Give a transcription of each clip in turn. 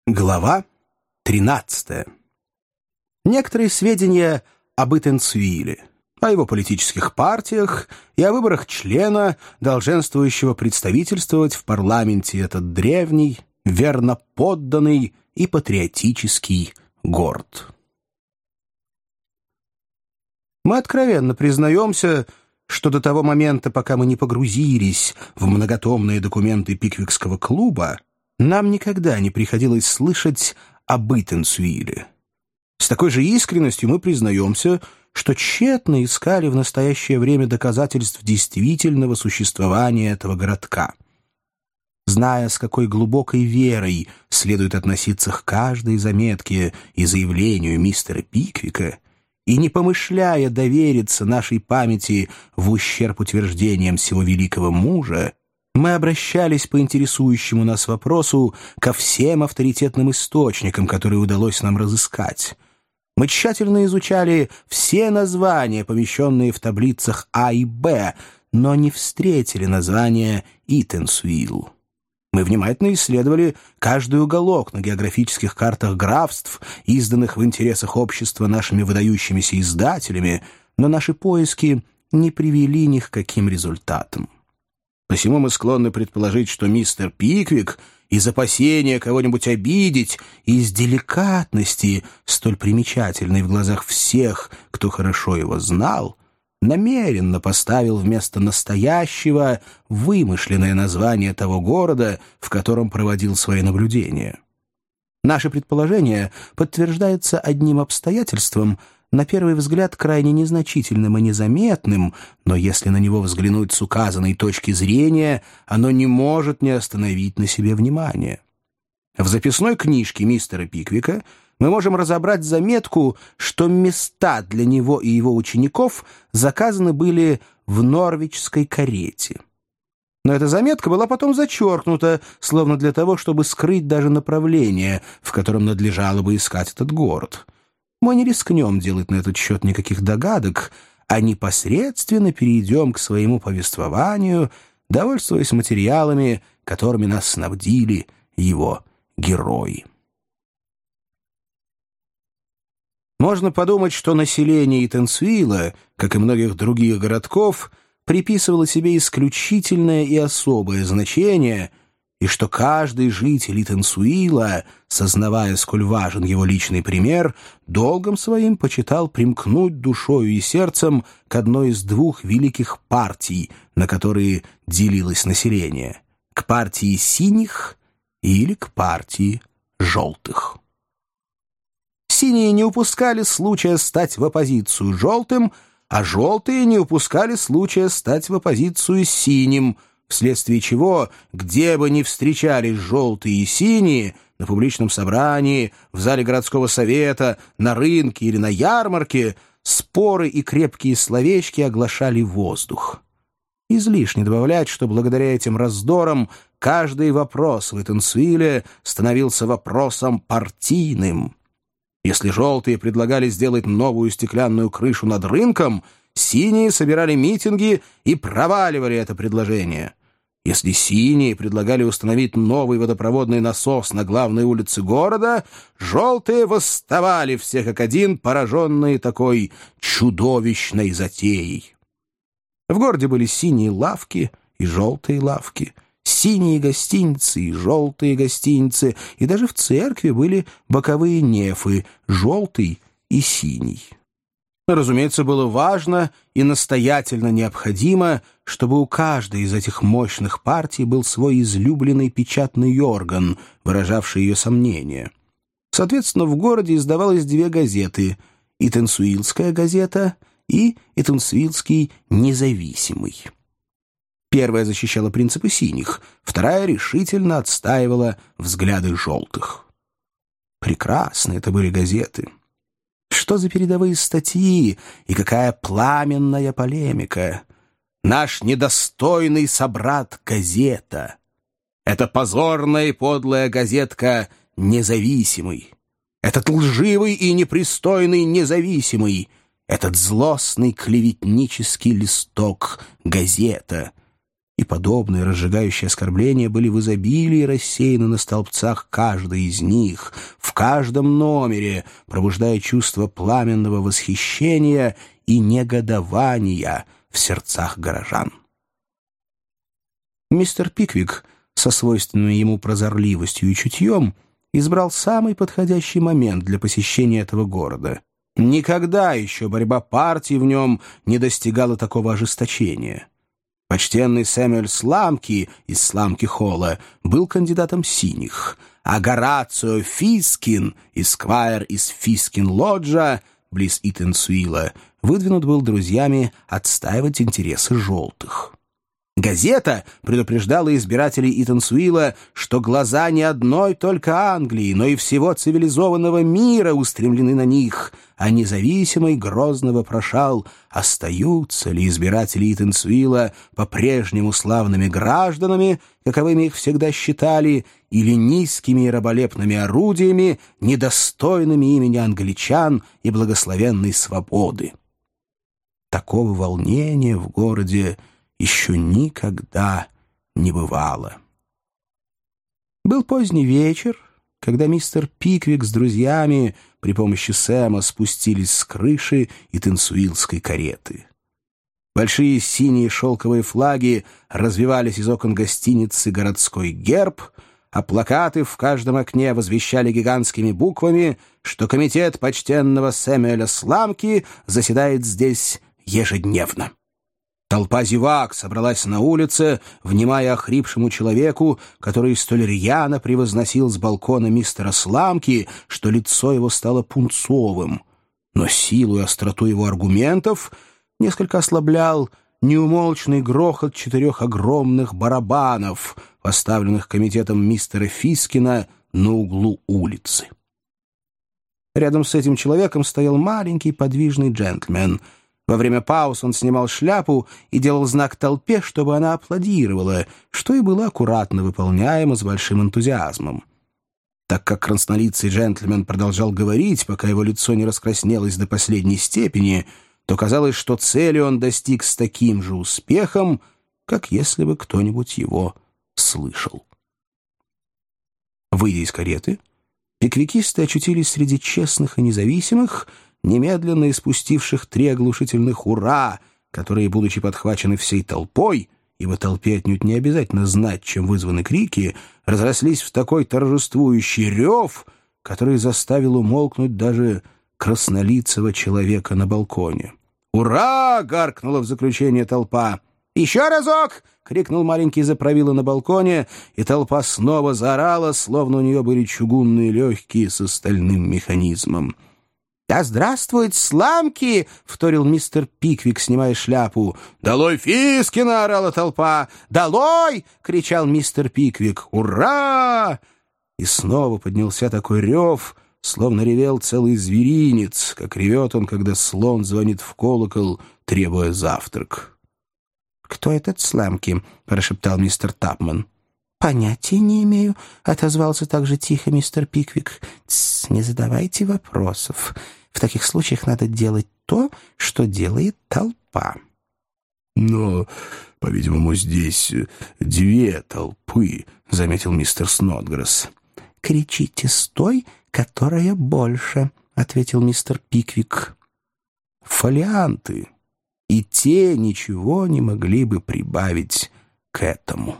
Глава 13. Некоторые сведения об Итенсуиле, о его политических партиях и о выборах члена, долженствующего представительствовать в парламенте этот древний, верно подданный и патриотический город. Мы откровенно признаемся, что до того момента, пока мы не погрузились в многотомные документы Пиквикского клуба, нам никогда не приходилось слышать об Итенсуиле. С такой же искренностью мы признаемся, что тщетно искали в настоящее время доказательств действительного существования этого городка. Зная, с какой глубокой верой следует относиться к каждой заметке и заявлению мистера Пиквика, и не помышляя довериться нашей памяти в ущерб утверждениям сего великого мужа, мы обращались по интересующему нас вопросу ко всем авторитетным источникам, которые удалось нам разыскать. Мы тщательно изучали все названия, помещенные в таблицах А и Б, но не встретили названия Итенсуил. Мы внимательно исследовали каждый уголок на географических картах графств, изданных в интересах общества нашими выдающимися издателями, но наши поиски не привели ни к каким результатам. Посему мы склонны предположить, что мистер Пиквик из опасения кого-нибудь обидеть и из деликатности, столь примечательной в глазах всех, кто хорошо его знал, намеренно поставил вместо настоящего вымышленное название того города, в котором проводил свои наблюдения. Наше предположение подтверждается одним обстоятельством, на первый взгляд крайне незначительным и незаметным, но если на него взглянуть с указанной точки зрения, оно не может не остановить на себе внимание. В записной книжке мистера Пиквика мы можем разобрать заметку, что места для него и его учеников заказаны были в норвичской карете. Но эта заметка была потом зачеркнута, словно для того, чтобы скрыть даже направление, в котором надлежало бы искать этот город. Мы не рискнем делать на этот счет никаких догадок, а непосредственно перейдем к своему повествованию, довольствуясь материалами, которыми нас снабдили его герои. Можно подумать, что население Итенсуила, как и многих других городков, приписывало себе исключительное и особое значение, и что каждый житель Итенсуила, сознавая, сколь важен его личный пример, долгом своим почитал примкнуть душою и сердцем к одной из двух великих партий, на которые делилось население — к партии синих или к партии желтых. Синие не упускали случая стать в оппозицию желтым, а желтые не упускали случая стать в оппозицию синим, вследствие чего, где бы ни встречались желтые и синие, на публичном собрании, в зале городского совета, на рынке или на ярмарке, споры и крепкие словечки оглашали воздух. Излишне добавлять, что благодаря этим раздорам каждый вопрос в Итенсуиле становился вопросом партийным. Если желтые предлагали сделать новую стеклянную крышу над рынком, синие собирали митинги и проваливали это предложение. Если синие предлагали установить новый водопроводный насос на главной улице города, желтые восставали все как один, пораженные такой чудовищной затеей. В городе были синие лавки и желтые лавки, синие гостиницы и желтые гостиницы, и даже в церкви были боковые нефы, желтый и синий. Разумеется, было важно и настоятельно необходимо, чтобы у каждой из этих мощных партий был свой излюбленный печатный орган, выражавший ее сомнения. Соответственно, в городе издавалось две газеты — «Итенсуилская газета» и «Итенсуилский независимый». Первая защищала принципы синих, вторая решительно отстаивала взгляды желтых. Прекрасны это были газеты. Что за передовые статьи и какая пламенная полемика! Наш недостойный собрат газета. Это позорная и подлая газетка «Независимый». Этот лживый и непристойный «Независимый». Этот злостный клеветнический листок газета. и подобные разжигающие оскорбления были в изобилии рассеяны на столбцах каждой из них, в каждом номере, пробуждая чувство пламенного восхищения и негодования в сердцах горожан. Мистер Пиквик со свойственной ему прозорливостью и чутьем избрал самый подходящий момент для посещения этого города. Никогда еще борьба партий в нем не достигала такого ожесточения. Почтенный Сэмюэль Сламки из Сламки-Холла был кандидатом синих, а Горацио Фискин, эсквайр из Фискин-Лоджа, близ Итенсуила, выдвинут был друзьями отстаивать интересы желтых. Газета предупреждала избирателей Итенсуила, что глаза не одной только Англии, но и всего цивилизованного мира устремлены на них, а независимый грозно вопрошал, остаются ли избиратели Итенсуила по-прежнему славными гражданами, каковыми их всегда считали, или низкими и раболепными орудиями, недостойными имени англичан и благословенной свободы. Такого волнения в городе еще никогда не бывало. Был поздний вечер, когда мистер Пиквик с друзьями при помощи Сэма спустились с крыши итенсуилской кареты. Большие синие шелковые флаги развивались из окон гостиницы «Городской герб», а плакаты в каждом окне возвещали гигантскими буквами, что комитет почтенного Сэмюэля Сламки заседает здесь ежедневно. Толпа зевак собралась на улице, внимая охрипшему человеку, который столь рьяно превозносил с балкона мистера Сламки, что лицо его стало пунцовым. Но силу и остроту его аргументов несколько ослаблял неумолчный грохот 4 огромных барабанов, поставленных комитетом мистера Фискина на углу улицы. Рядом с этим человеком стоял маленький подвижный джентльмен. Во время пауз он снимал шляпу и делал знак толпе, чтобы она аплодировала, что и было аккуратно выполняемо с большим энтузиазмом. Так как краснолицый джентльмен продолжал говорить, пока его лицо не раскраснелось до последней степени, то казалось, что цели он достиг с таким же успехом, как если бы кто-нибудь его слышал. Выйдя из кареты, пиквикисты очутились среди честных и независимых, немедленно испустивших 3 оглушительных «Ура!», которые, будучи подхвачены всей толпой, ибо толпе отнюдь не обязательно знать, чем вызваны крики, разрослись в такой торжествующий рев, который заставил умолкнуть даже краснолицего человека на балконе. «Ура!» — гаркнула в заключение толпа. «Еще разок!» — крикнул маленький заправила на балконе, и толпа снова заорала, словно у нее были чугунные легкие с стальным механизмом. «Да здравствует Сламки!» — вторил мистер Пиквик, снимая шляпу. «Долой Фискина!» — орала толпа. «Долой!» — кричал мистер Пиквик. «Ура!» И снова поднялся такой рев, словно ревел целый зверинец, как ревет он, когда слон звонит в колокол, требуя завтрак. «Кто этот Сламки?» — прошептал мистер Тапман. «Понятия не имею», — отозвался также тихо мистер Пиквик. «Тсс, не задавайте вопросов. В таких случаях надо делать то, что делает толпа». «Но, по-видимому, здесь 2 толпы», — заметил мистер Снодгресс. «Кричите с той, которая больше», — ответил мистер Пиквик. Фолианты и те ничего не могли бы прибавить к этому.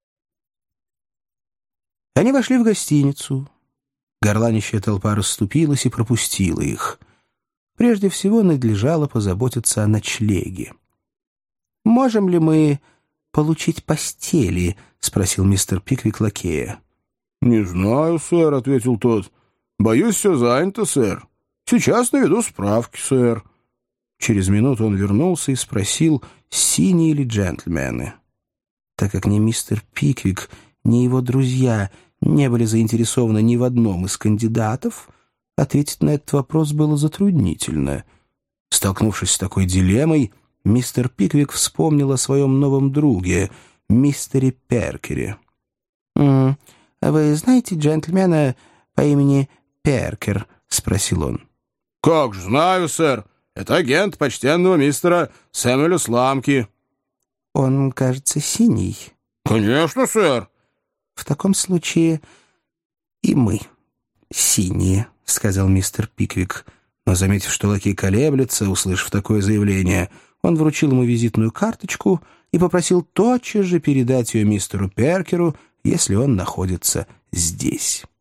Они вошли в гостиницу. Горланищая толпа расступилась и пропустила их. Прежде всего надлежало позаботиться о ночлеге. «Можем ли мы получить постели?» — спросил мистер Пиквик лакея. «Не знаю, сэр», — ответил тот. «Боюсь, все занято, сэр. Сейчас наведу справки, сэр». Через минуту он вернулся и спросил, синие ли джентльмены. Так как ни мистер Пиквик, ни его друзья не были заинтересованы ни в одном из кандидатов, ответить на этот вопрос было затруднительно. Столкнувшись с такой дилеммой, мистер Пиквик вспомнил о своем новом друге, мистере Перкере. «Вы знаете джентльмена по имени Перкер?» — спросил он. «Как же знаю, сэр. Это агент почтенного мистера Сэмюэля Сламки». Он, кажется, синий. «Конечно, сэр». В таком случае и мы синие, — сказал мистер Пиквик. Но, заметив, что лакей колеблется, услышав такое заявление, он вручил ему визитную карточку и попросил тотчас же передать ее мистеру Перкеру, если он находится здесь.